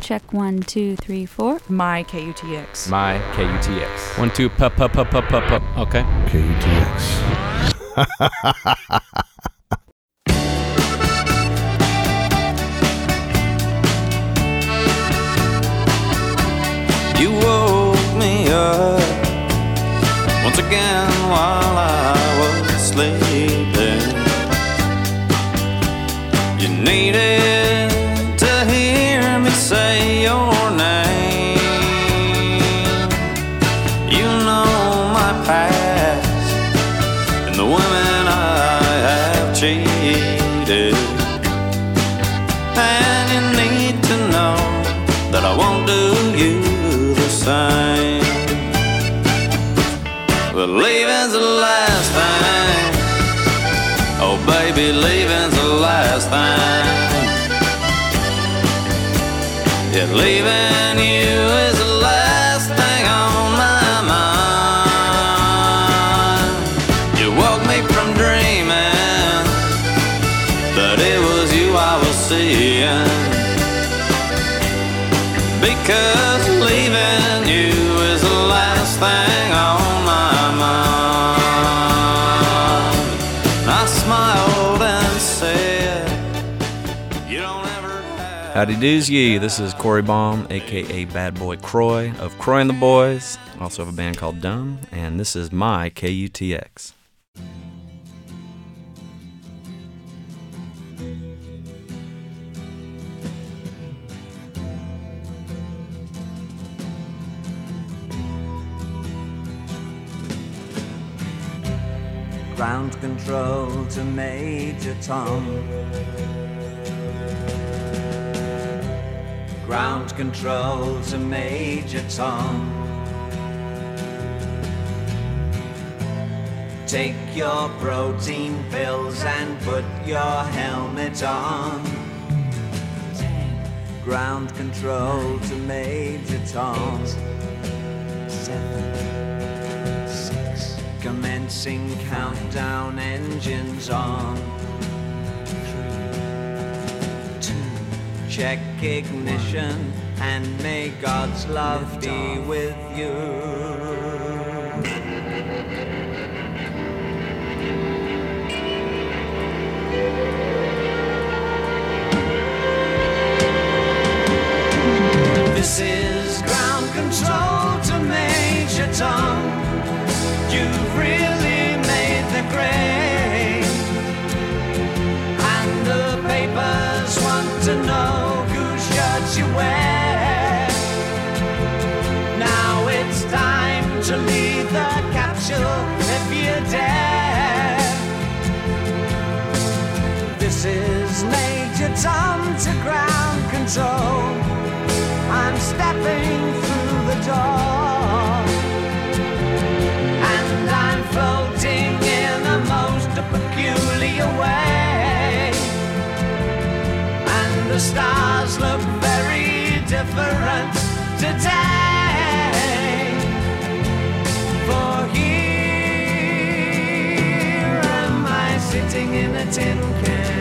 Check 1, 2, 3, 4. My KUTX. My KUTX. 1, 2, pup. Okay. KUTX. You woke me up once again while I was sleeping. You needed to hear me say your name. You know my past and the women I have cheated. And you need to know that I won't do you the same. But leaving's the last thing. Oh baby, leaving's the last thing. Yeah, leaving you is the last thing on my mind. You woke me from dreaming that it was you I was seeing. Because leaving you is the last thing on my mind. I smiled and said, you don't ever have. Howdy doos ye. This is Corey Baum, aka Bad Boy Croy of Croy and the Boys. Also have a band called Dumb, and this is my KUTX. Ground control to Major Tom. Ground control to Major Tom. Take your protein pills and put your helmet on. Ground control to Major Tom. 8, 7, 6. Commencing countdown, engines on. 3, 2. Check ignition and may God's love be with you. This is ground control to Major Tom. You've really made the grade, and the papers want to know whose shirts you wear. Now it's time to leave the capsule if you dare. This is Major Tom to ground control. I'm stepping through the door, and I'm floating in a most peculiar way, and the stars look very different today. For here am I sitting in a tin can.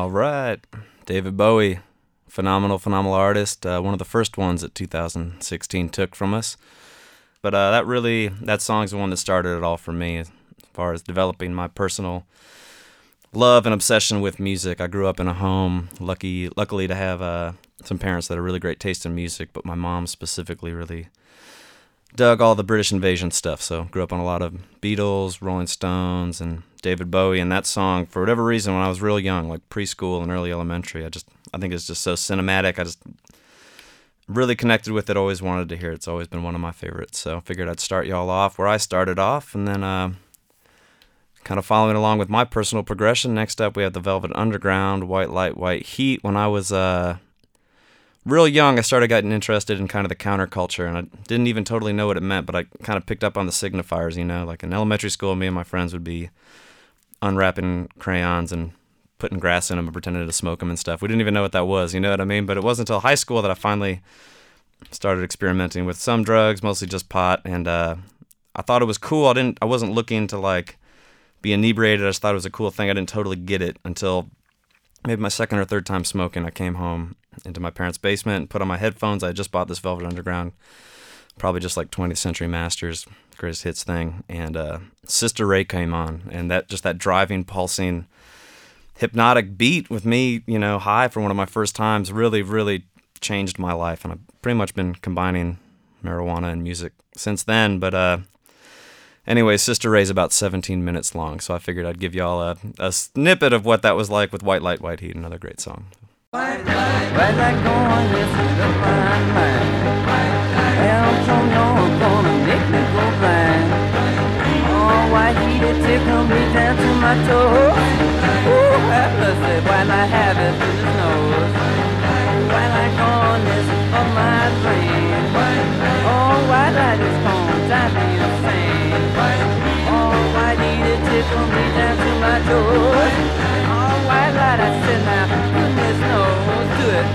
All right. David Bowie, phenomenal artist. One of the first ones that 2016 took from us. But that song's the one that started it all for me as far as developing my personal love and obsession with music. I grew up in a home, luckily to have some parents that had a really great taste in music, but my mom specifically really dug all the British Invasion stuff. So grew up on a lot of Beatles, Rolling Stones, and David Bowie. And that song, for whatever reason, when I was real young, like preschool and early elementary, I think it's just so cinematic. I just really connected with it, always wanted to hear it. It's always been one of my favorites. So I figured I'd start y'all off where I started off, and then kind of following along with my personal progression. Next up, we have the Velvet Underground, White Light, White Heat. When I was real young, I started getting interested in kind of the counterculture, and I didn't even totally know what it meant, but I kind of picked up on the signifiers, like in elementary school, me and my friends would be unwrapping crayons and putting grass in them and pretending to smoke them and stuff. We didn't even know what that was, you know what I mean? But it wasn't until high school that I finally started experimenting with some drugs, mostly just pot, and I thought it was cool. I wasn't looking to be inebriated. I just thought it was a cool thing. I didn't totally get it until maybe my second or third time smoking. I came home into my parents' basement and put on my headphones. I had just bought this Velvet Underground, probably just like 20th Century Masters, greatest hits thing, and Sister Ray came on, and that driving, pulsing, hypnotic beat with me, high for one of my first times really, really changed my life, and I've pretty much been combining marijuana and music since then. But anyway, Sister Ray's about 17 minutes long, so I figured I'd give y'all a snippet of what that was like with White Light, White Heat, another great song. White light going, this is up my mind. Well, so you're gonna make me go blind. Oh, white heat, it tickle me down to my toes. Ooh, have mercy, white light have it through the nose. White light going, this is up my brain. Oh, white light is gonna drive me insane. Oh, white heat, it tickle me down to my toes. Oh, white light, I said now, goodness knows, do it.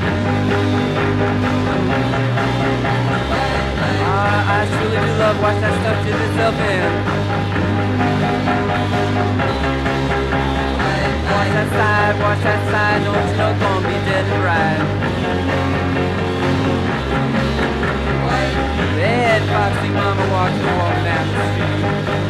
I truly do love watch that stuff dip itself in. Watch that side, don't you know gonna be dead and right. Bad foxy mama walks down the street.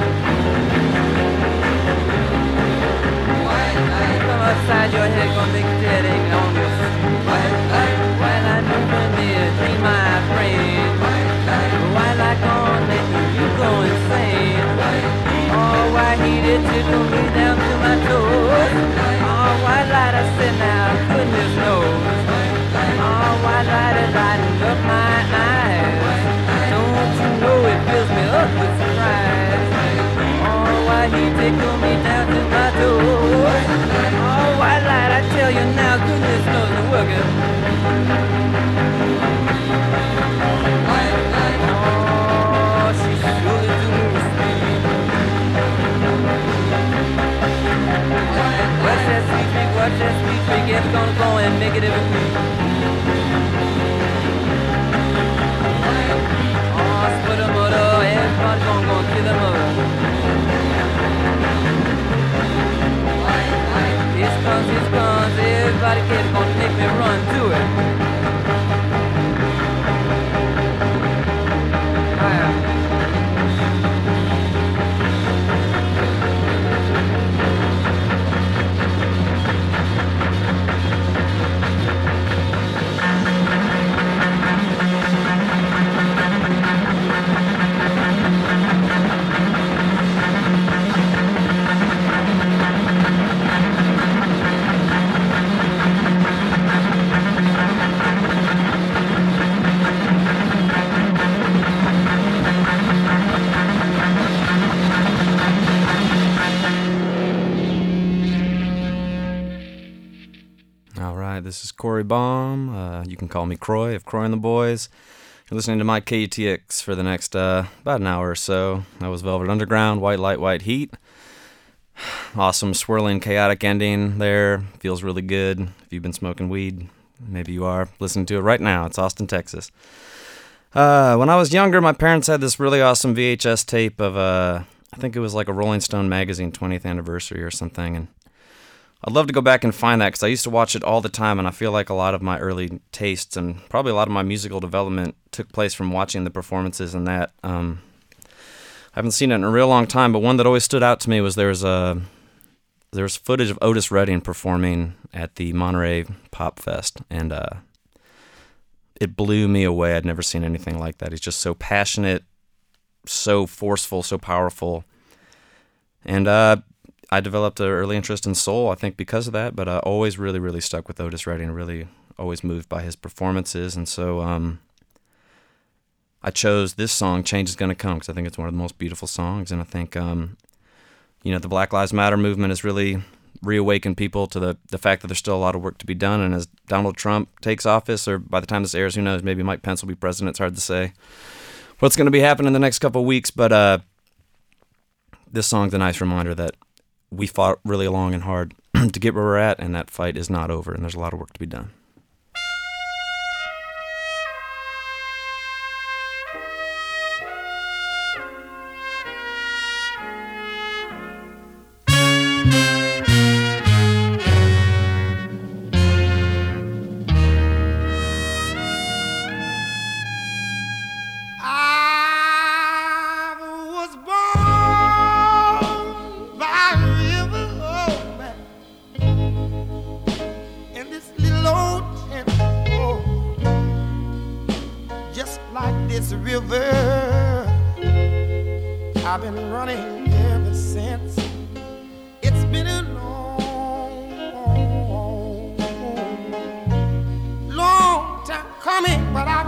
Come outside your head, gonna make a dead egg on your street. White light moving near, dream my brain. White light gonna make you go insane. Oh, white heat, it tickle me down to my toes. Oh, white light, I said now, goodness knows. Oh, white light is lighting up my eyes. Don't you know it fills me up with surprise. Oh, white heat, tickle me down to my toes. Oh, white light, I tell you now, goodness knows it's working. Oh, she surely do move speed. Watch that sweet freak, it's gonna go and make it every week. Oh, split a motor, everybody's gonna go and kill a motor. Here comes, everybody get gonna make me run to it. This is Corey Baum. You can call me Croy of Croy and the Boys. You're listening to my KUTX for the next about an hour or so. That was Velvet Underground, White Light, White Heat. Awesome, swirling, chaotic ending there. Feels really good. If you've been smoking weed, maybe you are listening to it right now. It's Austin, Texas. When I was younger, my parents had this really awesome VHS tape of, I think it was like a Rolling Stone magazine 20th anniversary or something, and I'd love to go back and find that because I used to watch it all the time, and I feel like a lot of my early tastes and probably a lot of my musical development took place from watching the performances and that. I haven't seen it in a real long time, but one that always stood out to me was there was footage of Otis Redding performing at the Monterey Pop Fest, and it blew me away. I'd never seen anything like that. He's just so passionate, so forceful, so powerful, and I developed an early interest in soul, I think, because of that, but I always really, really stuck with Otis Redding, really always moved by his performances, and so I chose this song, Change Is Gonna Come, because I think it's one of the most beautiful songs, and I think, the Black Lives Matter movement has really reawakened people to the fact that there's still a lot of work to be done, and as Donald Trump takes office, or by the time this airs, who knows, maybe Mike Pence will be president, it's hard to say what's going to be happening in the next couple of weeks, but this song's a nice reminder that we fought really long and hard to get where we're at, and that fight is not over, and there's a lot of work to be done. I've been running ever since. It's been a long time coming, but I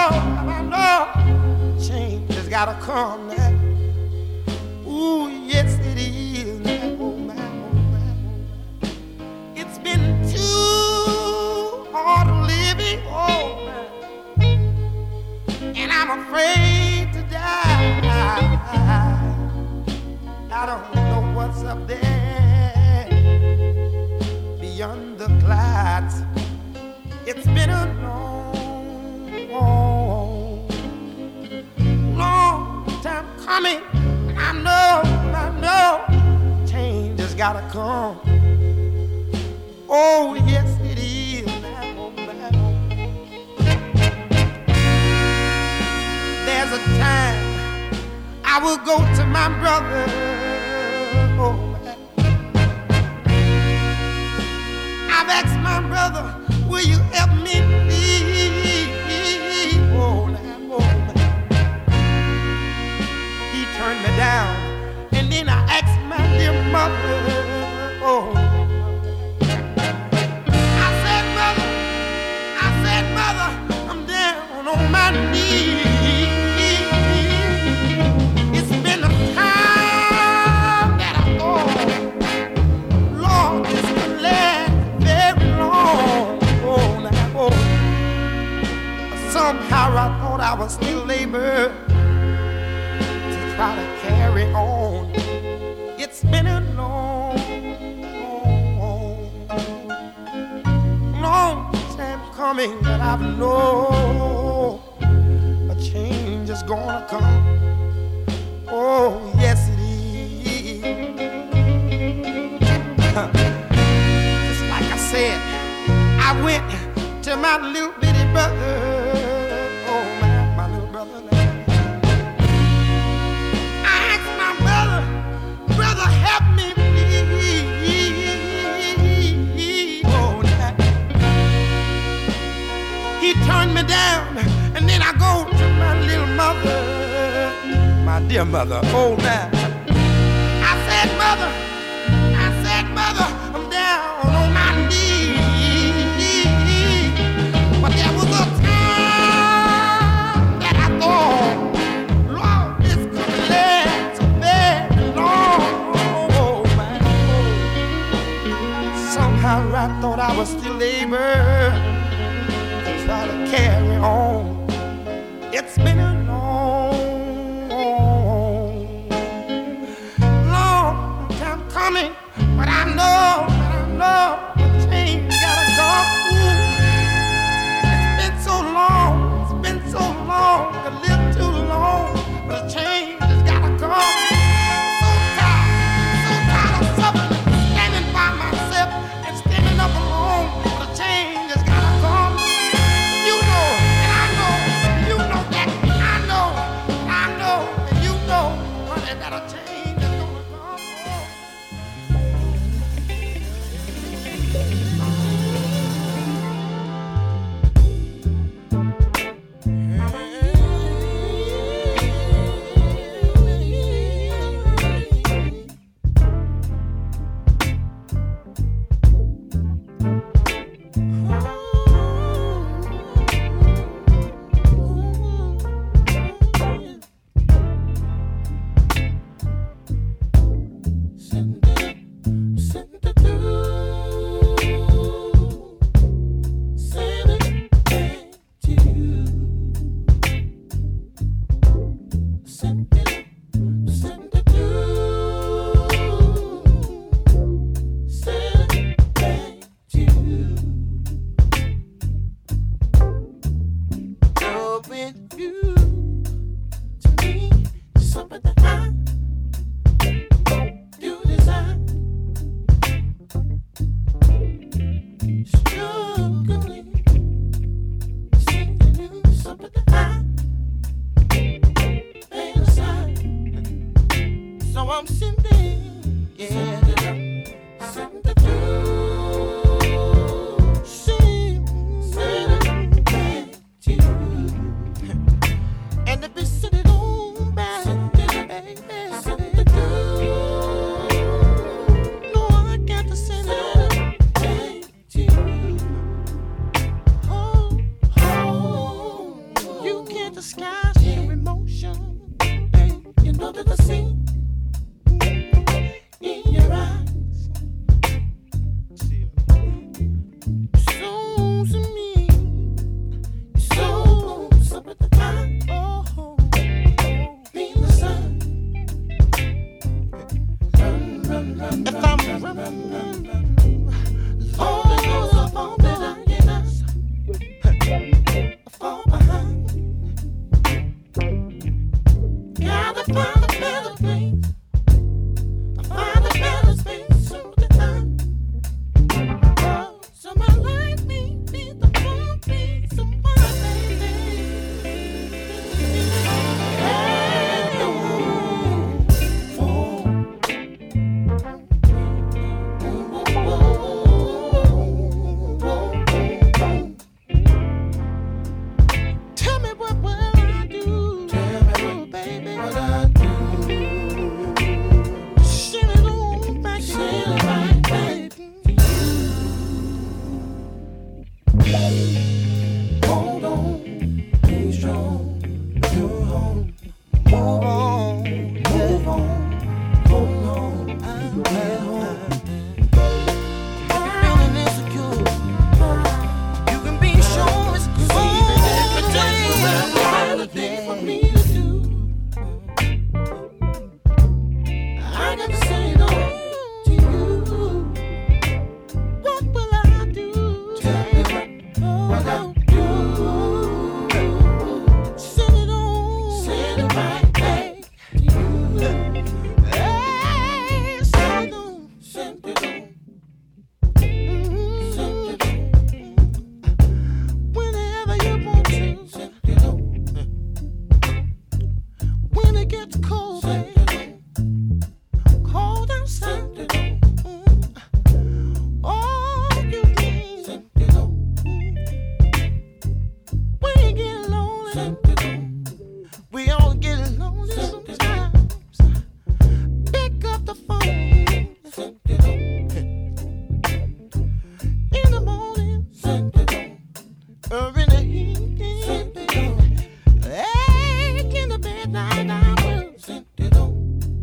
know change has gotta come now. Ooh, yes it is now. Oh man. It's been too hard living, oh man, and I'm afraid to die. I don't know what's up there beyond the clouds. It's been a long time coming. I know, change has gotta come. Oh yes it is now. There's a time I will go to my brother. I've asked my brother, will you help me please? Oh, he turned me down, and then I asked my dear mother. Oh, I said, mother, I'm down on my knees. It's been a time that I thought, Lord, this could last very long. Oh, somehow I thought I was still able to try to carry on. It's been a long time coming, but I know a change is gonna come. Oh, yes it is. Just like I said, I went to my little bitty brother. Oh, my little brother. I asked my brother, help me please. Oh, he turned me down, and then I go to my little mother, my dear mother. Oh, man. I said, mother, I'm down on my knees. But there was a time that I thought, Lord, this could last so very long. Oh, man. Somehow I thought I was still able to try to carry on. It's been a long time coming, but I know the change gotta come. It's been so long, a little too long, but the change has gotta come. So tired of suffering, standing by myself. I'm sending, yeah. Send it through. Send it back to you. And if it's send it on back, baby, send it through. No, I got to send it back to you. Oh, you can't disguise your emotion. You know that I see in your eyes. So to me, so at the time. Oh, being the sun. If I'm running, all those I fall behind, yes, I fall behind. Gotta find a better place. I find a better space so that so my life may be the one thing, someone baby. Tell me what will I do? Tell me what, baby, what I do? Send it on back, send it right back. Hold on, be strong, you're home. Move on, move on, hold on, I'm at home. Feeling insecure, you can be sure it's thing for me to do. I got to say no to you. What will I do? Tell me what I'll do. Send it on, send it right back to you. Hey, send it on, send it on. Send it on. Whenever you want to, send it on. When it gets cold, baby, cold outside. All you need, when you get lonely, we all get lonely sometimes. Pick up the phone in the morning or in the evening, baby. Hey, in the midnight hour, send it on.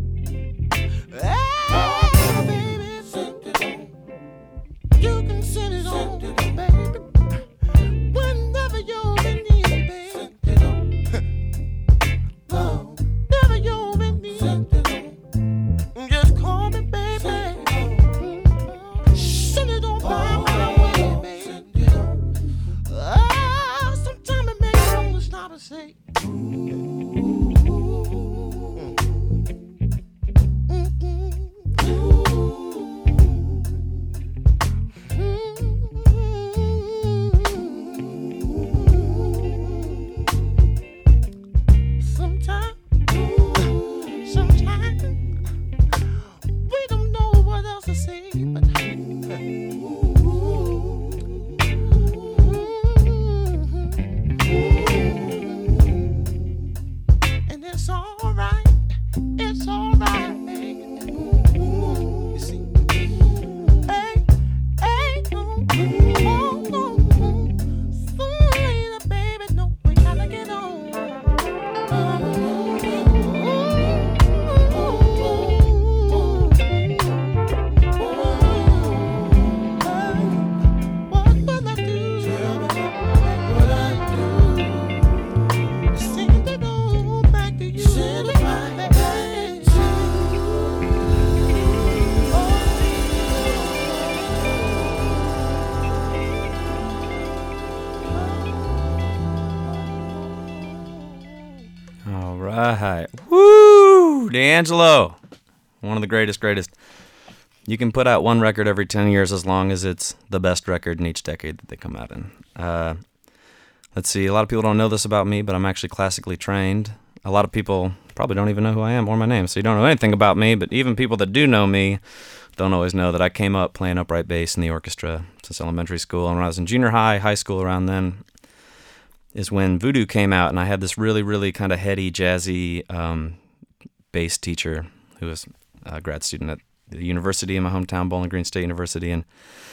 Hey, baby, send it on. You can send it on, baby. Whenever you're in need, baby. Send it on. Whenever you're in need, send it on. Just call me, baby. Send it on by my way, baby. Send it on. Sometimes it makes me want to stop and say, sometimes we don't know what else to say, but and it's all right. It's all right, baby. You see, hey, hey, oh, sooner or later, baby, no, we gotta get on. What will I do? What I do? Send it on back to you. Send it right back to you. All right. Woo! D'Angelo. One of the greatest. You can put out one record every 10 years as long as it's the best record in each decade that they come out in. Let's see, a lot of people don't know this about me, but I'm actually classically trained. a lot of people probably don't even know who I am or my name, so you don't know anything about me, but even people that do know me don't always know that I came up playing upright bass in the orchestra since elementary school. And when I was in junior high school around then is when Voodoo came out, and I had this really, really kind of heady, jazzy bass teacher who was a grad student at the university in my hometown, Bowling Green State University. And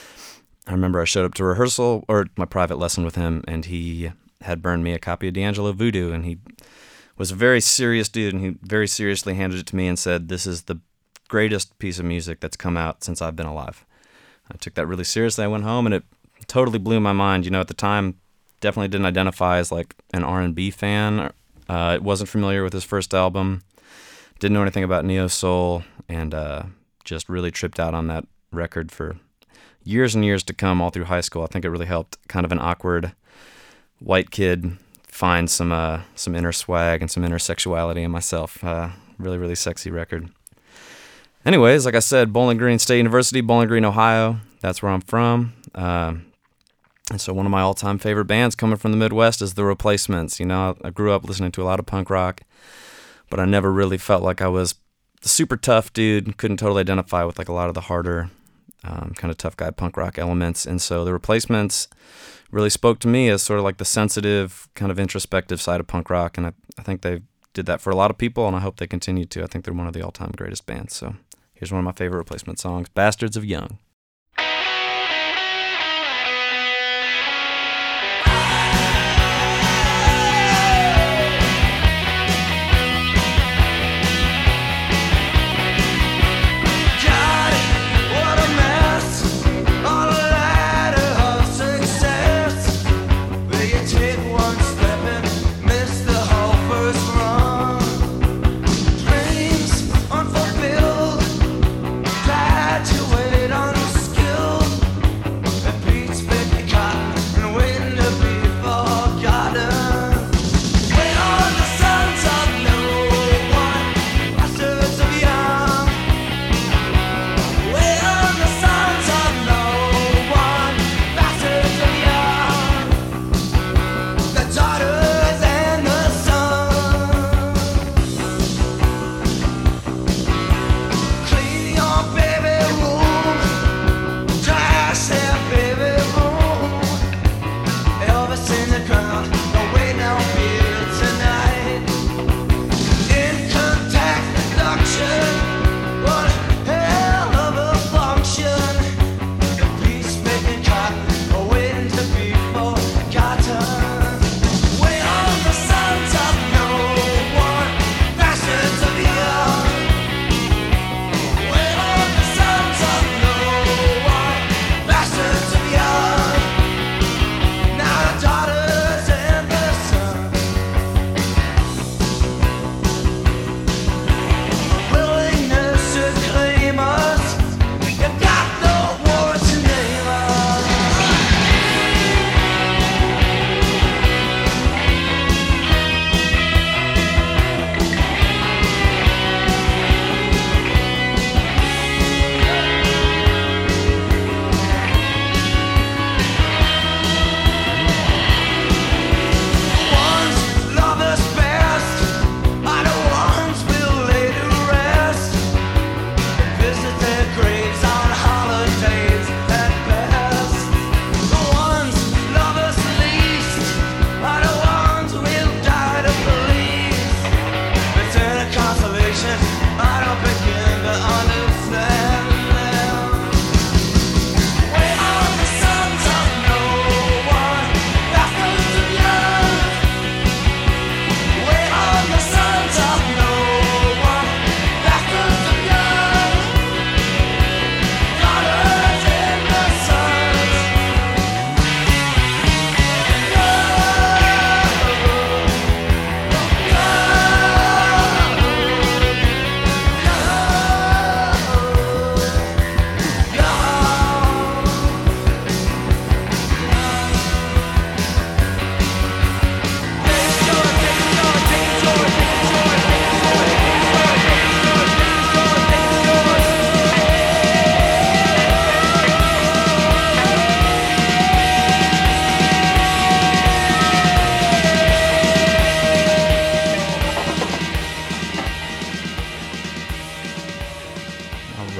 I remember I showed up to rehearsal, or my private lesson with him, and he had burned me a copy of D'Angelo Voodoo, and he was a very serious dude, and he very seriously handed it to me and said, "This is the greatest piece of music that's come out since I've been alive." I took that really seriously. I went home, and it totally blew my mind. You know, at the time, definitely didn't identify as like an R&B fan. Wasn't familiar with his first album. Didn't know anything about neo-soul, and just really tripped out on that record for years and years to come, all through high school. I think it really helped kind of an awkward white kid find some inner swag and some inner sexuality in myself. Really, really sexy record. Anyways, like I said, Bowling Green State University, Bowling Green, Ohio. That's where I'm from. And so one of my all-time favorite bands coming from the Midwest is The Replacements. You know, I grew up listening to a lot of punk rock, but I never really felt like I was a super tough dude. Couldn't totally identify with like a lot of the harder kind of tough guy punk rock elements. And so The Replacements really spoke to me as sort of like the sensitive, kind of introspective side of punk rock. And I think they did that for a lot of people, and I hope they continue to. I think they're one of the all-time greatest bands. So here's one of my favorite Replacement songs, Bastards of Young. Dreams unfulfilled, graduated on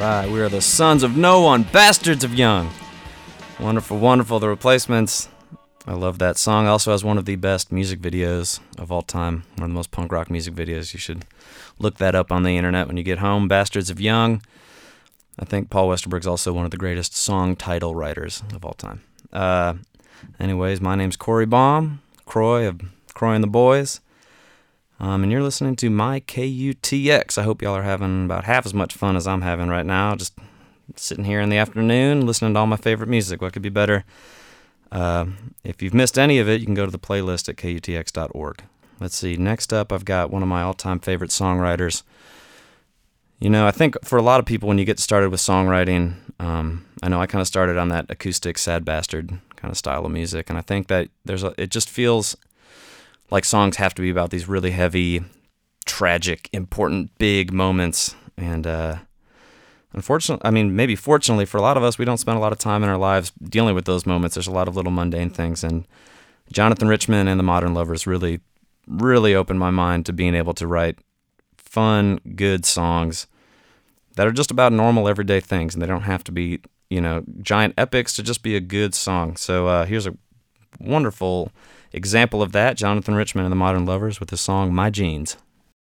right, we are the sons of no one, bastards of young. Wonderful, wonderful. The Replacements. I love that song. Also has one of the best music videos of all time. One of the most punk rock music videos. You should look that up on the internet when you get home. Bastards of Young. I think Paul Westerberg's also one of the greatest song title writers of all time. Anyways, my name's Corey Baum, Croy of Croy and the Boys. And you're listening to My KUTX. I hope y'all are having about half as much fun as I'm having right now. Just sitting here in the afternoon, listening to all my favorite music. What could be better? If you've missed any of it, you can go to the playlist at KUTX.org. Let's see. Next up, I've got one of my all-time favorite songwriters. You know, I think for a lot of people, when you get started with songwriting, I know I kind of started on that acoustic Sad Bastard kind of style of music, and I think that it just feels like songs have to be about these really heavy, tragic, important, big moments. And unfortunately, maybe fortunately for a lot of us, we don't spend a lot of time in our lives dealing with those moments. There's a lot of little mundane things. And Jonathan Richman and the Modern Lovers really, really opened my mind to being able to write fun, good songs that are just about normal, everyday things. And they don't have to be, giant epics to just be a good song. So here's a wonderful example of that, Jonathan Richman and the Modern Lovers with the song My Jeans.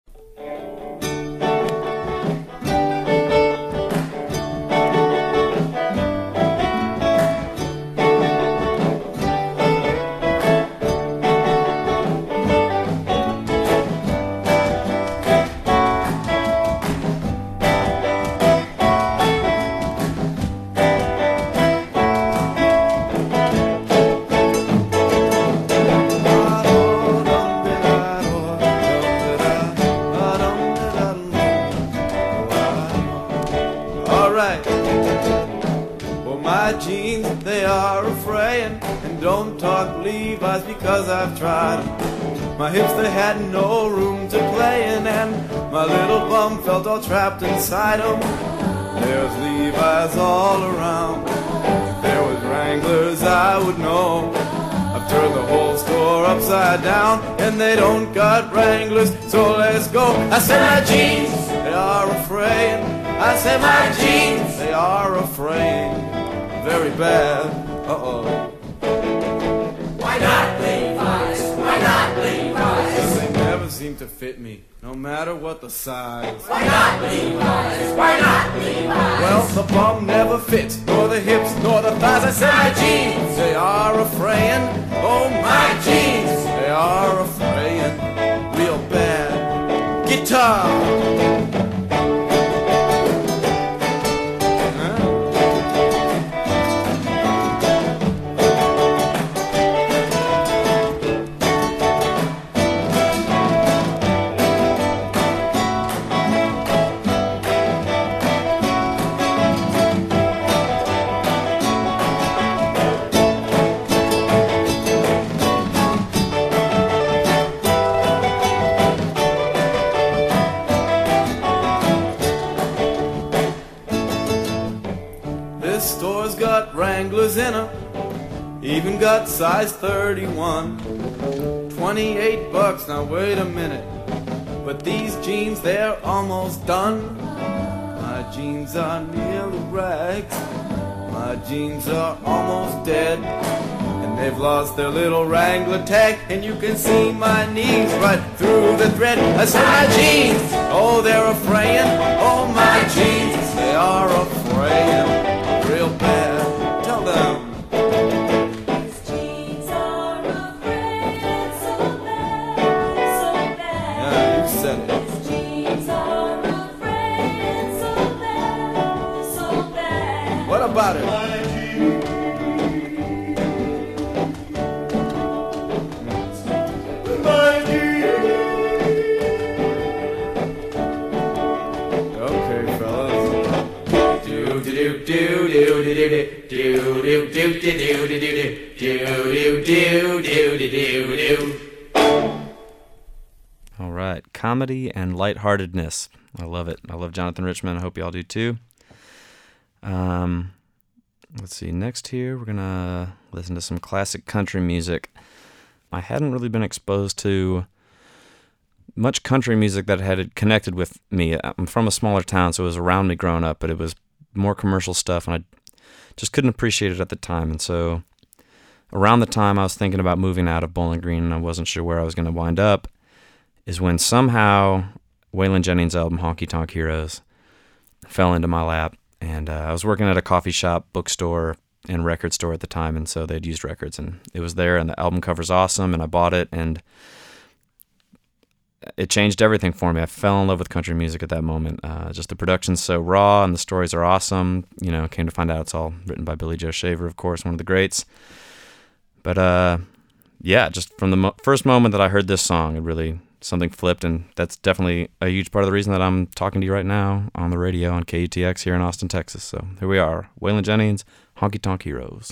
Because I've tried. My hips, they had no room to play in, and my little bum felt all trapped inside them. There's Levi's all around. If there was Wranglers, I would know. I've turned the whole store upside down, and they don't got Wranglers, so let's go. I said my jeans, they are a fraying. I said my jeans, they are a fraying. Very bad, uh-oh. Why not Levi's? Why not Levi's? 'Cause they never seem to fit me, no matter what the size. Why not Levi's? Why not Levi's? Well, the bum never fits, nor the hips, nor the thighs. I said my jeans, they are a fraying. Oh, my jeans, they are a fraying. Real bad. Guitar. Wranglers in her, even got size 31. $28, now wait a minute. But these jeans, they're almost done. My jeans are nearly rags. My jeans are almost dead. And they've lost their little Wrangler tag. And you can see my knees right through the thread. I said my jeans, oh they're a fraying. Oh my jeans, they are a fraying. Real bad. Tell them. His jeans are a fraying so bad, so bad. Yeah, you said it. His jeans are a fraying so bad, so bad. What about it? All right, comedy and lightheartedness. I love it. I love Jonathan Richman. I hope y'all do too. Let's see. Next here, we're gonna listen to some classic country music. I hadn't really been exposed to much country music that had connected with me. I'm from a smaller town, so it was around me growing up, but it was more commercial stuff, and I just couldn't appreciate it at the time. And so around the time I was thinking about moving out of Bowling Green and I wasn't sure where I was going to wind up is when somehow Waylon Jennings' album Honky Tonk Heroes fell into my lap. And I was working at a coffee shop, bookstore, and record store at the time, and so they'd used records, and it was there, and the album cover's awesome, and I bought it, and it changed everything for me. I fell in love with country music at that moment. Just the production's so raw, and the stories are awesome. You know, came to find out it's all written by Billy Joe Shaver, of course, one of the greats. But yeah, just from the first moment that I heard this song, it really, something flipped, and that's definitely a huge part of the reason that I'm talking to you right now on the radio on KUTX here in Austin, Texas. So here we are, Waylon Jennings, Honky Tonk Heroes.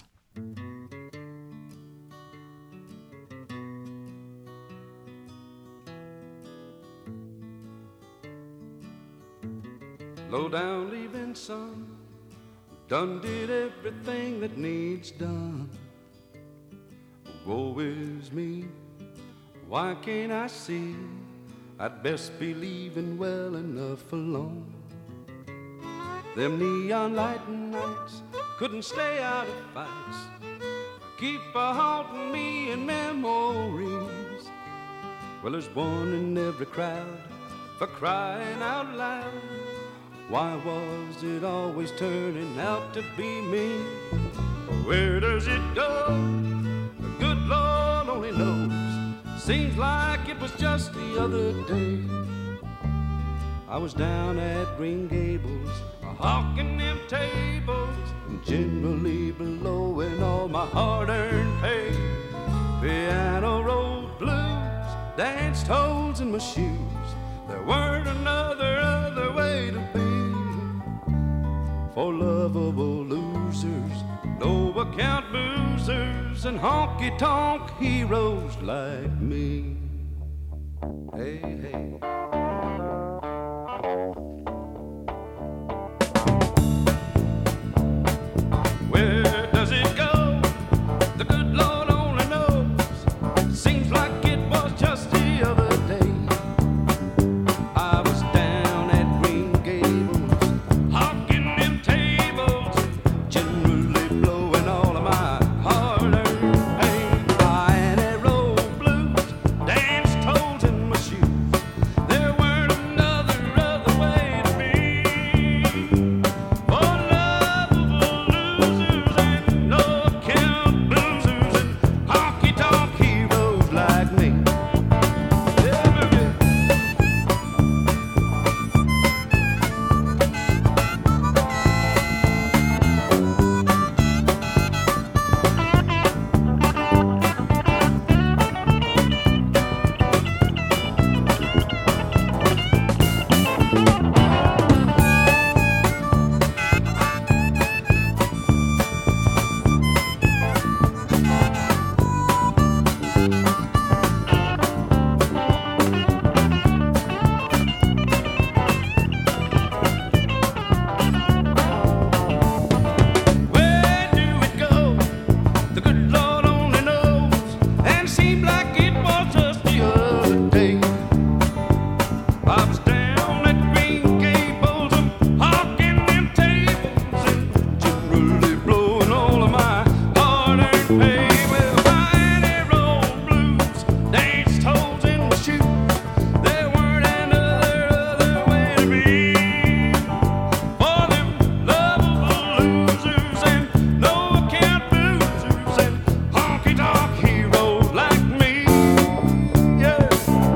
Low down leaving son, done did everything that needs done. Woe is me, why can't I see? I'd best be leaving well enough alone. Them neon lighting nights couldn't stay out of fights, keep a haunting me in memories. Well, there's one in every crowd for crying out loud. Why was it always turning out to be me? Where does it go? The good Lord only knows. Seems like it was just the other day. I was down at Green Gables, hawking them tables, and generally blowing all my hard-earned pay. Piano rolled blues, danced holes in my shoes. There weren't other way to be. For lovable losers, no-account boozers, and honky-tonk heroes like me. Hey, hey. Where does it go? The good Lord only knows. Seems like it was just the other day. I was down at Green Gables, hawking them tables, generally blowing all of my hard-earned pay. Piano blues, danced holes in my shoes. There weren't other way to be. For lovable losers and no-account boozers and honky-tonk heroes like me. Where do it go? The good Lord only knows. And seemed like it was just the other day. I was down at Green Gables and hawking them tables and generally blowing all of my hard-earned pay. Well, piano blues, danced holes in my shoes. There weren't other way to be. For them lovable losers and no-account boozers and honky-tonk heroes like me. Yeah.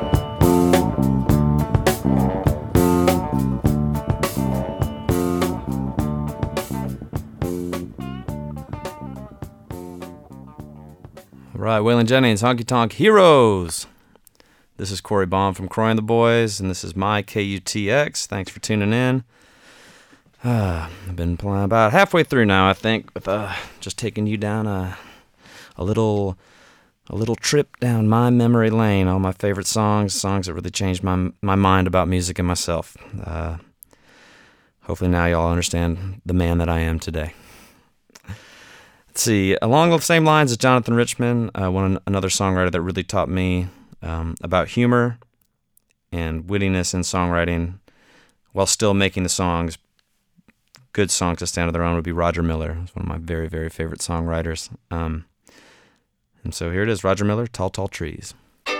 All right, Waylon Jennings, Honky Tonk Heroes. This is Corey Baum from Croy and the Boys, and this is my KUTX. Thanks for tuning in. I've been playing about halfway through now, I think, with just taking you down a little trip down my memory lane. All my favorite songs that really changed my mind about music and myself. Hopefully now y'all understand the man that I am today. Let's see, along the same lines as Jonathan Richman, another songwriter that really taught me about humor and wittiness in songwriting while still making the songs good songs to stand on their own would be Roger Miller. He's one of my very, very favorite songwriters. And so here it is, Roger Miller, Tall, Tall Trees.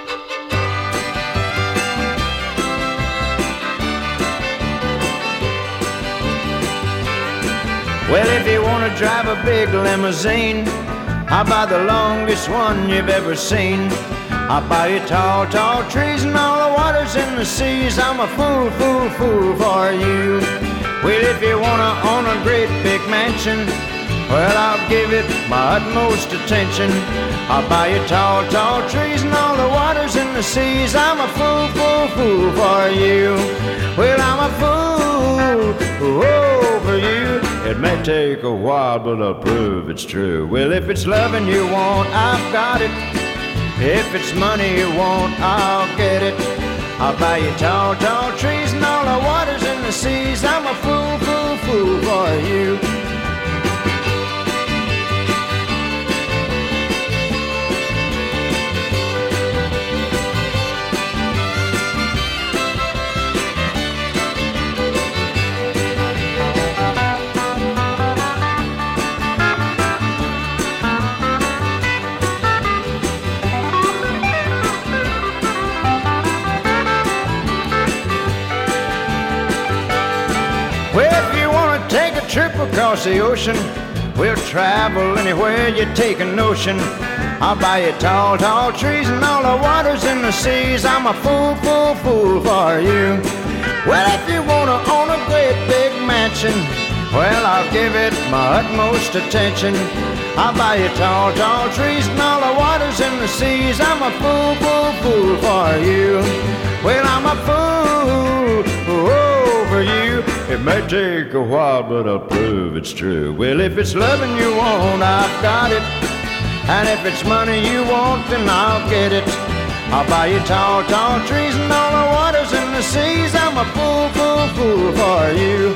Well, if you want to drive a big limousine, I'll buy the longest one you've ever seen. I'll buy you tall, tall trees and all the waters in the seas. I'm a fool, fool, fool for you. Well, if you want to own a great big mansion, well, I'll give it my utmost attention. I'll buy you tall, tall trees and all the waters in the seas. I'm a fool, fool, fool for you. Well, I'm a fool, for you. It may take a while, but I'll prove it's true. Well, if it's loving you want, I've got it. If it's money you want, I'll get it. I'll buy you tall, tall trees and all the waters in the seas. I'm a fool, fool, fool for you. Trip across the ocean, we'll travel anywhere you take a notion. I'll buy you tall, tall trees and all the waters in the seas. I'm a fool, fool, fool for you. Well, if you want to own a great big mansion, well, I'll give it my utmost attention. I'll buy you tall, tall trees and all the waters in the seas. I'm a fool, fool, fool for you. Well, I'm a fool, for you. It may take a while, but I'll prove it's true. Well, if it's loving you want, I've got it. And if it's money you want, then I'll get it. I'll buy you tall, tall trees and all the waters in the seas. I'm a fool, fool, fool for you.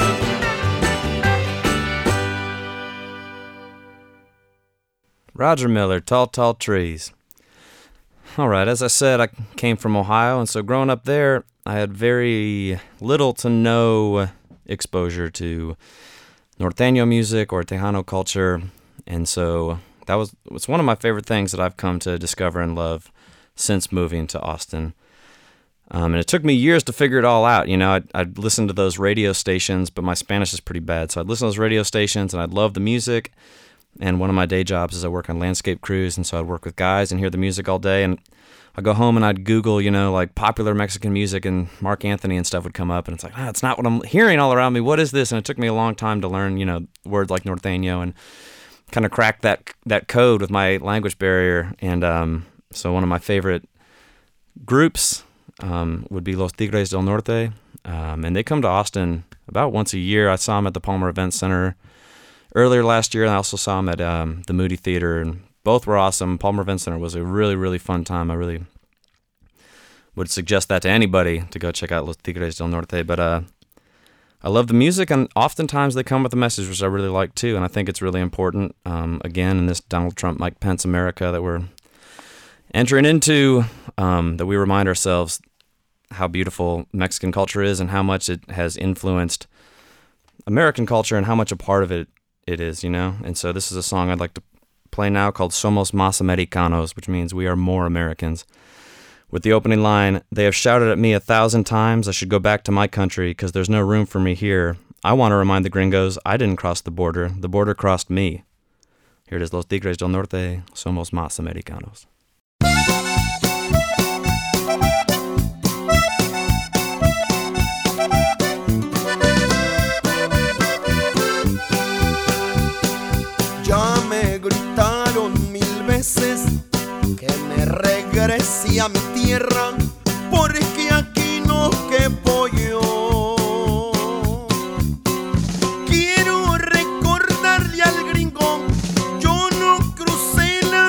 Roger Miller, Tall, Tall Trees. All right, as I said, I came from Ohio, and so growing up there, I had very little to no exposure to norteño music or Tejano culture, and so it's one of my favorite things that I've come to discover and love since moving to Austin. And it took me years to figure it all out. You know, I'd listen to those radio stations, but my Spanish is pretty bad, so I'd listen to those radio stations, and I'd love the music. And one of my day jobs is I work on landscape crews, and so I'd work with guys and hear the music all day, and I'd go home and I'd Google, you know, like popular Mexican music, and Mark Anthony and stuff would come up, and it's like, it's not what I'm hearing all around me. What is this? And it took me a long time to learn, you know, words like norteño and kind of crack that code with my language barrier. And so one of my favorite groups would be Los Tigres del Norte, and they come to Austin about once a year. I saw them at the Palmer Events Center earlier last year, and I also saw them at the Moody Theater, and both were awesome. Palmer Event Center was a really, really fun time. I really would suggest that to anybody to go check out Los Tigres del Norte. But I love the music, and oftentimes they come with a message, which I really like too, and I think it's really important, again, in this Donald Trump, Mike Pence America that we're entering into, that we remind ourselves how beautiful Mexican culture is and how much it has influenced American culture and how much a part of it is, you know? And so this is a song I'd like to play now called Somos Más Americanos, which means we are more Americans. With the opening line, they have shouted at me 1,000 times I should go back to my country because there's no room for me here. I want to remind the gringos I didn't cross the border crossed me. Here it is, Los Tigres del Norte, Somos Más Americanos. Que me regrese a mi tierra, porque aquí no quepo yo. Quiero recordarle al gringo, yo no crucé la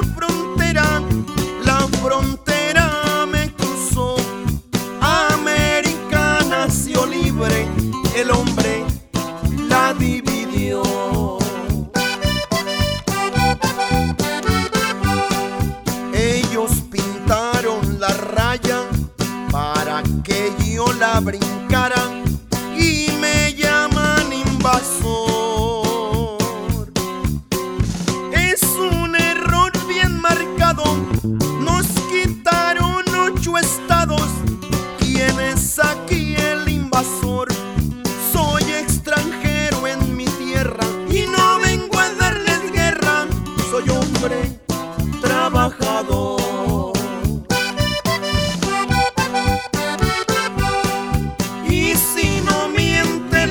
frontera me cruzó. América nació libre, el hombre la dividió. Pintaron la raya para que yo la brincara y me llaman invasor.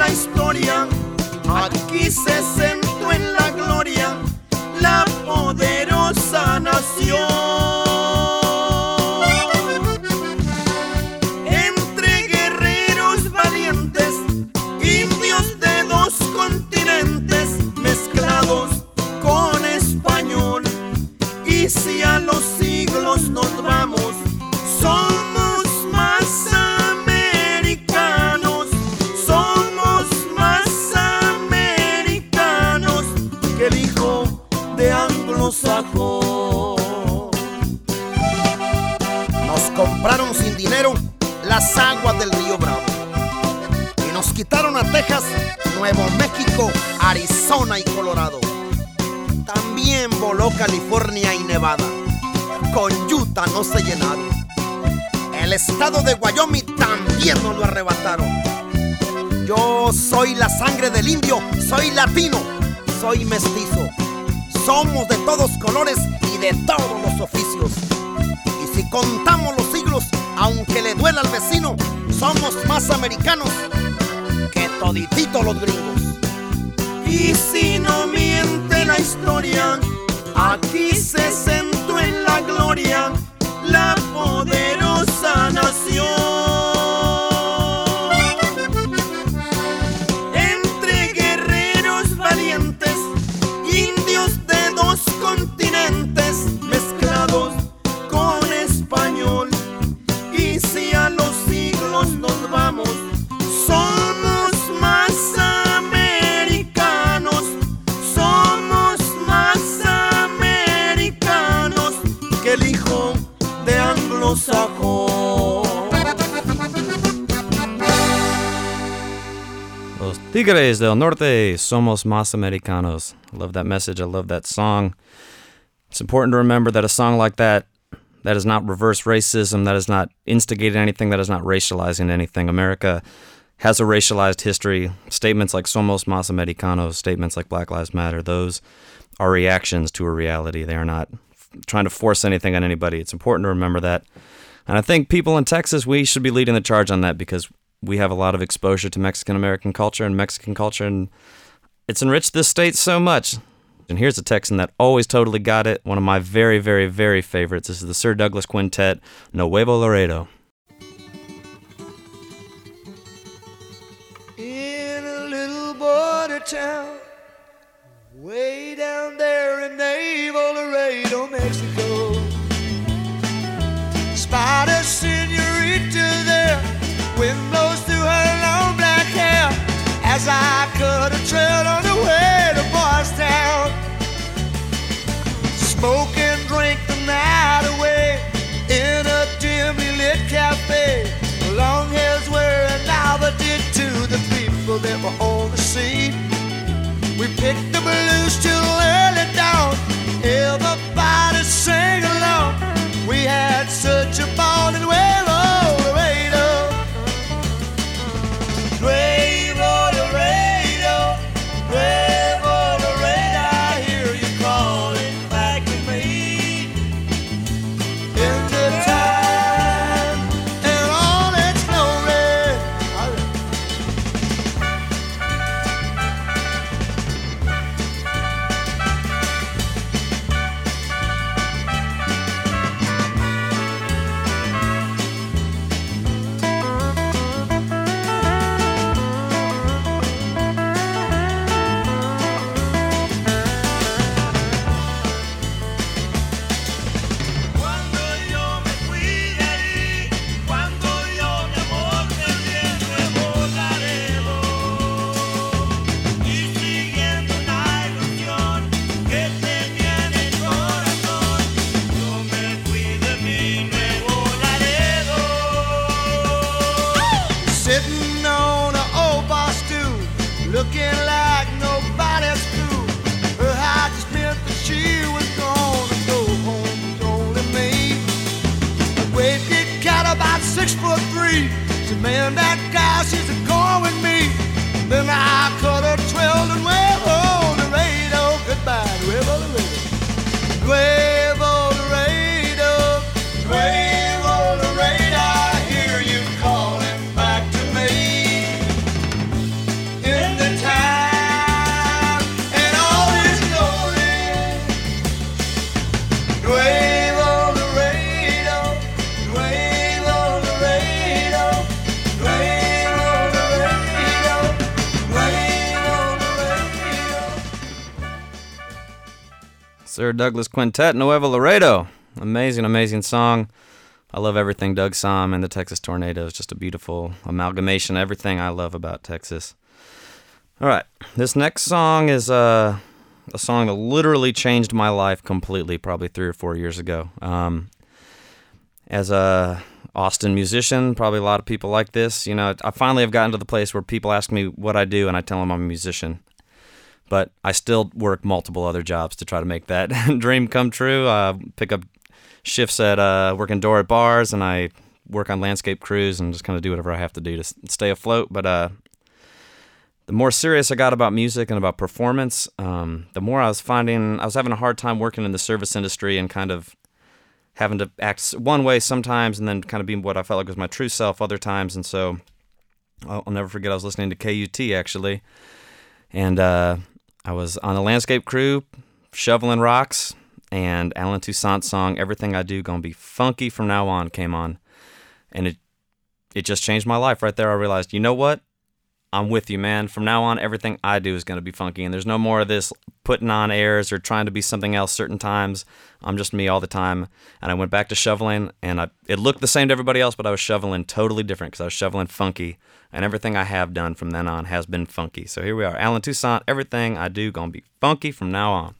la historia, aquí se sentó en la gloria la poderosa nación. Entre guerreros valientes, indios de dos continentes, mezclados con español. Y si a los siglos nos vamos, somos más americanos, somos más americanos que el hijo de anglosajón. Nos compraron sin dinero las aguas del río Bravo y nos quitaron a Texas, Nuevo México, Arizona y Colorado. También voló California y Nevada, con Utah no se llenaron. El estado de Wyoming también nos lo arrebataron. Yo soy la sangre del indio, soy latino, soy mestizo. Somos de todos colores y de todos los oficios. Y si contamos los siglos, aunque le duela al vecino, somos más americanos que todititos los gringos. Y si no miente la historia, aquí se sentó en la gloria la poderosa nación. Entre guerreros valientes, indios de dos continentes, mezclados con español. Y si a los siglos nos vamos, somos más americanos, somos más americanos que el hijo de anglosajón. Los Tigres del Norte, somos más americanos. I love that message. I love that song. It's important to remember that a song like that is not reverse racism, that is not instigating anything, that is not racializing anything. America has a racialized history. Statements like somos más americanos, statements like Black Lives Matter, those are reactions to a reality. They are not trying to force anything on anybody. It's important to remember that. And I think people in Texas, we should be leading the charge on that because we have a lot of exposure to Mexican-American culture and Mexican culture, and it's enriched this state so much. And here's a Texan that always totally got it. One of my very, very, very favorites. This is the Sir Douglas Quintet, Nuevo Laredo. In a little border town, way down there in Nuevo Laredo, Mexico, spied a senorita there, wind blows through her long black hair, as I cut a trail on the way to Boys Town. Smoke and drink the night away in a dimly lit cafe. Long hairs were a novelty to the people that were on the scene. We picked the blues till early Sir Douglas Quintet, Nuevo Laredo. Amazing, amazing song. I love everything Doug Sahm and the Texas Tornadoes. Just a beautiful amalgamation of everything I love about Texas. All right, this next song is a song that literally changed my life completely, probably 3 or 4 years ago. As a Austin musician, probably a lot of people like this. You know, I finally have gotten to the place where people ask me what I do, and I tell them I'm a musician. But I still work multiple other jobs to try to make that dream come true. Pick up shifts at working door at bars, and I work on landscape crews and just kind of do whatever I have to do to stay afloat. But the more serious I got about music and about performance, the more I was finding I was having a hard time working in the service industry and kind of having to act one way sometimes and then kind of being what I felt like was my true self other times. And so I'll never forget, I was listening to KUT actually, and I was on a landscape crew shoveling rocks, and Alan Toussaint's song "Everything I Do Gonna Be Funky From Now On" came on, and it just changed my life right there. I realized, you know what? I'm with you, man. From now on, everything I do is going to be funky, and there's no more of this putting on airs or trying to be something else certain times. I'm just me all the time. And I went back to shoveling, and it looked the same to everybody else, but I was shoveling totally different because I was shoveling funky, and everything I have done from then on has been funky. So here we are. Alan Toussaint, "Everything I Do Gonna Be Funky From Now On."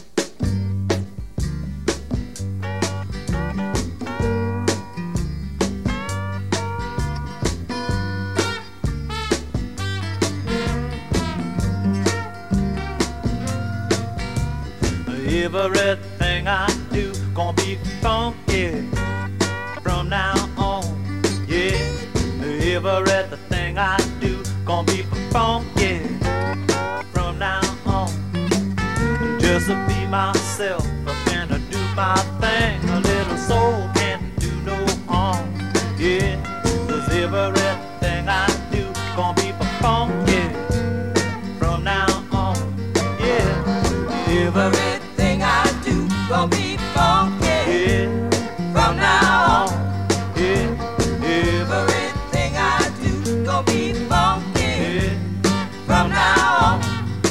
Everything I do gonna be funky from now on. Yeah, everything I do gonna be funky from now on. Just to be myself and to do my thing. A little soul can't do no harm. Yeah, 'cause everything I do gonna be funky from now on. Yeah, Everything I do gonna be funky from now on. Everything I do gonna be funky from now on.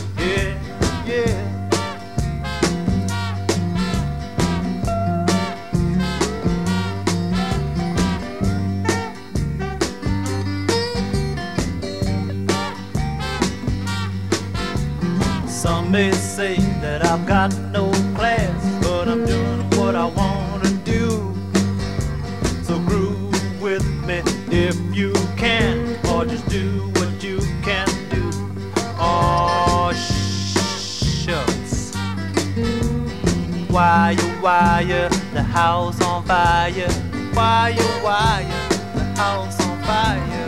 Some may say that I've got no class, but I'm doing what I want to do. So groove with me if you can, or just do what you can do. Oh, shucks. Wire, the house on fire. Wire, the house on fire.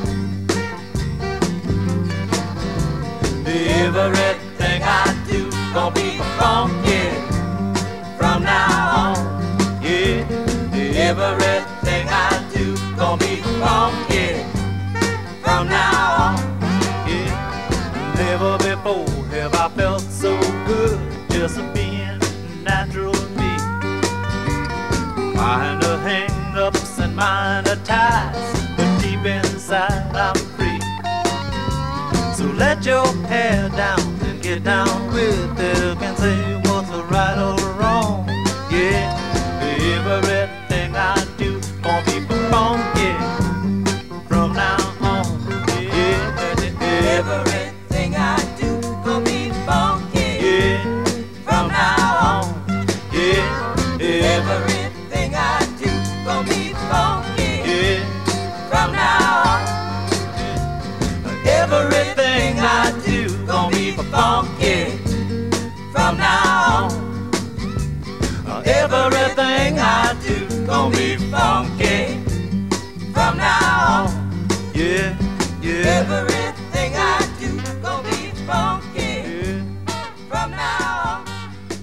Everything I do gonna be funky from now on. Yeah, everything I do gonna be funky from now on. Yeah, never before have I felt so good just being natural to me. Minor hang-ups and minor ties, but deep inside I'm free. So let your hair down and get down with it. You can say what's right or wrong. Yeah, everything I do gonna be funky from now on. Yeah, everything I do gonna be funky from now on. Yeah, everything I do gonna be funky from now on. Everything I do gonna be funky from now on. Everything I do gonna be funky from now on. Yeah. Everything I do gonna be funky from now on.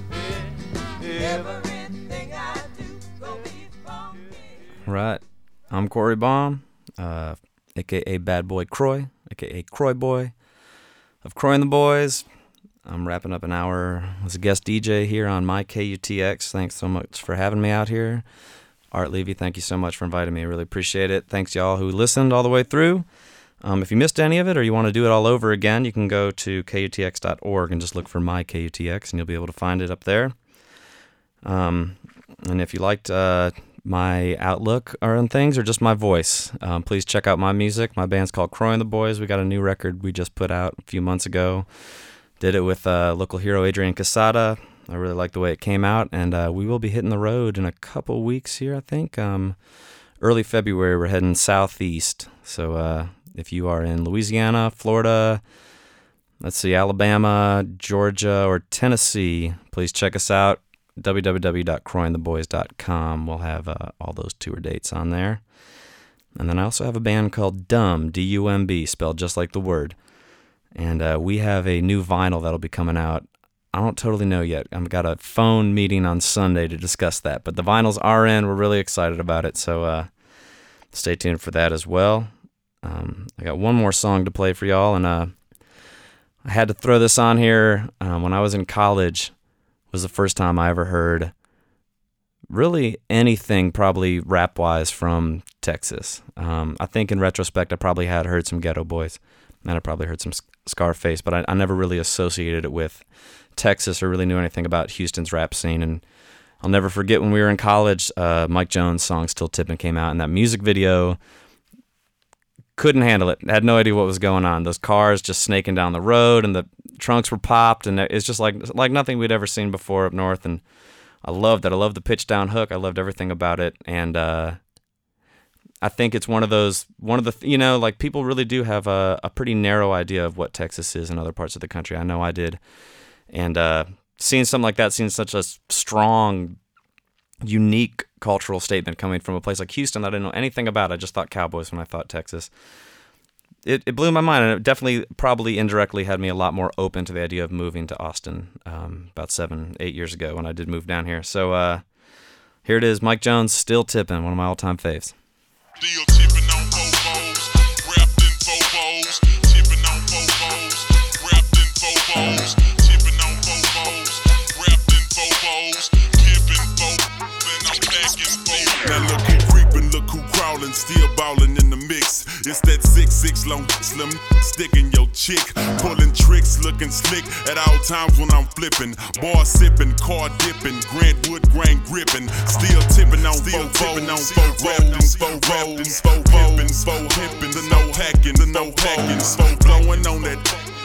Everything I do gonna be funky. Right. I'm Corey Baum, a.k.a. Bad Boy Croy, a.k.a. Croy Boy of Croy and the Boys. I'm wrapping up an hour as a guest DJ here on my KUTX. Thanks so much for having me out here. Art Levy, thank you so much for inviting me. I really appreciate it. Thanks, y'all, who listened all the way through. If you missed any of it or you want to do it all over again, you can go to KUTX.org and just look for my KUTX, and you'll be able to find it up there. And if you liked my outlook on things or just my voice, please check out my music. My band's called Croy and the Boys. We got a new record we just put out a few months ago. Did it with local hero Adrian Casada. I really like the way it came out, and we will be hitting the road in a couple weeks here, I think. Early February, we're heading southeast. So if you are in Louisiana, Florida, Alabama, Georgia, or Tennessee, please check us out. www.croyandtheboys.com. We'll have all those tour dates on there. And then I also have a band called Dumb, D-U-M-B, spelled just like the word. And we have a new vinyl that'll be coming out. I don't totally know yet. I've got a phone meeting on Sunday to discuss that. But the vinyls are in. We're really excited about it. So stay tuned for that as well. I got one more song to play for y'all. And I had to throw this on here when I was in college. Was the first time I ever heard really anything probably rap-wise from Texas. I think in retrospect I probably had heard some Ghetto Boys, and I probably heard some Scarface, but I never really associated it with Texas or really knew anything about Houston's rap scene. And I'll never forget when we were in college, Mike Jones' song Still Tippin' came out, and that music video, couldn't handle it. Had no idea what was going on. Those cars just snaking down the road, and the trunks were popped, and it's just like nothing we'd ever seen before up north. And I loved it. I loved the pitch down hook. I loved everything about it. And I think it's one of the like people really do have a pretty narrow idea of what Texas is in other parts of the country. I know I did. And seeing something like that, seeing such a strong, unique cultural statement coming from a place like Houston that I didn't know anything about. I just thought Cowboys when I thought Texas. It blew my mind, and it definitely, probably indirectly had me a lot more open to the idea of moving to Austin about 7-8 years ago when I did move down here. So here it is, Mike Jones, Still Tippin', one of my all-time faves. Still tipping on Bobos, wrapped in Bobos, tipping on Bobos, wrapped in Bobos, tipping on Bobos, wrapped in Bobos, tipping Bobos, and I'm back in Bobos. Now look who creeping, look who crawling, still ballin' in the mix. It's that 6'6" long slim sticking your chick, pulling tricks, looking slick at all times when I'm flipping. Bar sipping, car dipping, Grant Wood grain gripping, still tipping on Bobos, wrapped in Bobos, pimping, the no hacking, blowing on that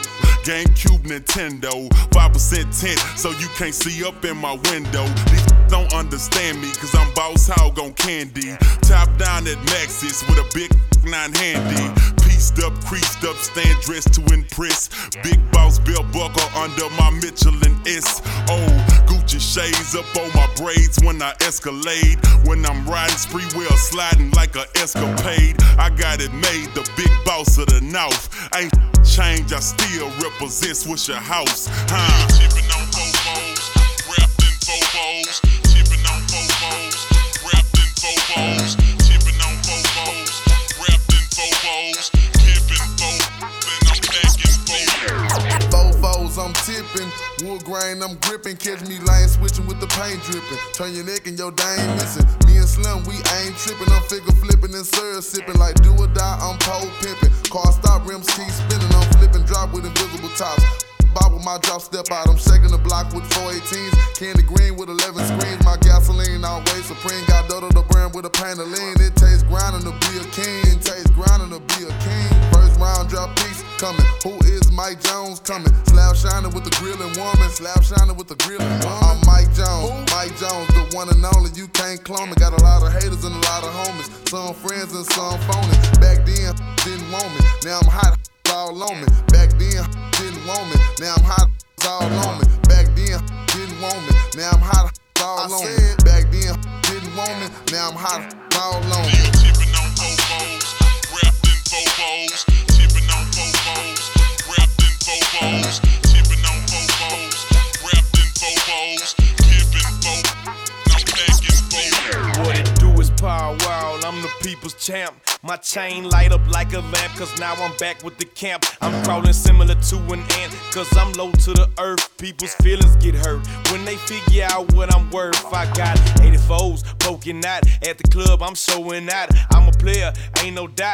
GameCube Nintendo, 5% tint, so you can't see up in my window. These don't understand me, cause I'm boss hog on candy. Top down at Maxis with a big 9 handy. Pieced up, creased up, stand dressed to impress. Big boss belt buckle under my Michelin S. Oh, Gucci shades up on my braids when I escalade. When I'm riding spree wheel, sliding like a escapade. I got it made, the big boss of the North. Ain't change, I still represent Swisher House. Tipping on Bobos, wrapped in Bobos, tipping on Bobos, wrapped in Bobos, tipping on Bobos, wrapped in Bobos, tipping Bobos, and I'm back in Bobos. Bobos, I'm tipping, wood grain, I'm gripping, catch me lane switching with the paint dripping. Turn your neck and your dang missing. Me and Slim, we ain't tripping, I'm figure flipping and syrup sipping. Like do or die, I'm pole pimping. Car stop, rims keep spinning, I'm flipping, drop with invisible tops. Bob with my drop, step out, I'm shaking the block with 418s. Candy green with 11 screens, my gasoline always supreme. Got Dodo the brand with a pain of lean. It tastes grinding to be a king, tastes grinding to be a king. First round drop piece coming, who is Mike Jones coming? Slab shining with the grillin' woman, slab shining with the grillin' woman. I'm Mike Jones, the one and only, you can't clone me. Got a lot of haters and a lot of homies, some friends and some phony. Back then, didn't want me, now I'm hot all on me. Back then, didn't want me, now I'm hot all on me. Back then, didn't want me, now I'm hot all on me. Back then, didn't want me, now I'm hot all on me. Tipping on Bobos, wrapped in Bobos, tipping on Bobos, wrapped in Bobos, tipping on Bobos, wrapped in Bobos, tipping Bobos, I'm back in Bobos. What it do is Power Wow, I'm the people's champ. My chain light up like a lamp, cause now I'm back with the camp. I'm crawling similar to an ant, cause I'm low to the earth. People's feelings get hurt when they figure out what I'm worth. I got 84s poking out at the club, I'm showing out. I'm a player, ain't no doubt.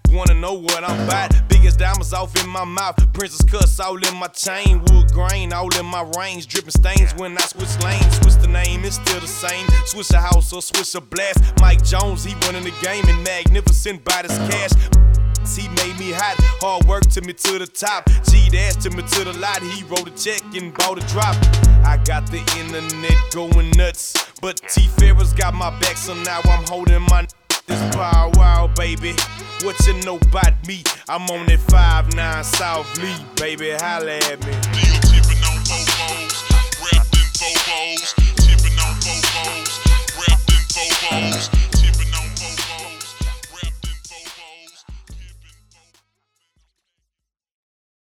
wanna know what I'm about. Biggest diamonds off in my mouth, princess cuts all in my chain, wood grain all in my range, dripping stains when I switch lanes. Switch the name, it's still the same. Switch a house or switch a blast. Mike Jones, he running the game and magnificent by this cash. He made me hot, hard work took me to the top. G-Dash took me to the lot, he wrote a check and bought a drop. I got the internet going nuts, but T-Ferris got my back, so now I'm holding my this power, wow, baby. What you know about me? I'm on that 5-9 South Lee, baby, holla at me. Still tipping on Bobos, wrapped in Bobos, tipping on Bobos, wrapped in Bobos.